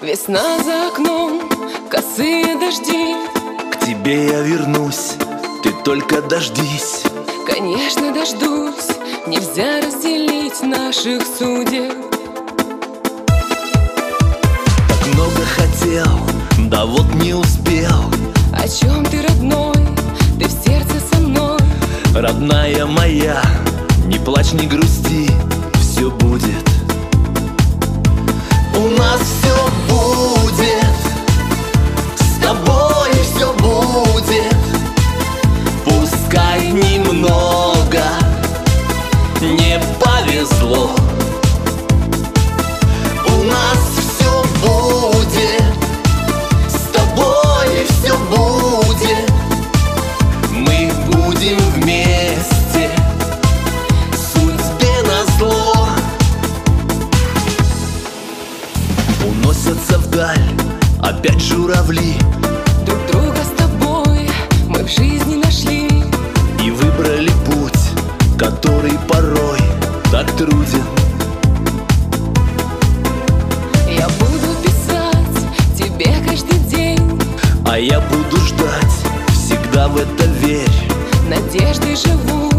Весна за окном, косые дожди. К тебе я вернусь, ты только дождись. Конечно, дождусь, нельзя разделить наших судеб. Так много хотел, да вот не успел. О чем ты, родной? Ты в сердце со мной. Родная моя, не плачь, не грусти, все будет. У нас все будет, с тобой все будет. Пускай немного не повезло. У нас все будет, с тобой все будет. Мы будем вместе, судьбе назло. Уносятся вдаль опять журавли. Друг друга с тобой мы в жизни нашли. И выбрали путь, который порой так труден. Я буду писать тебе каждый день, а я буду ждать, всегда в это верь. надеждой живу.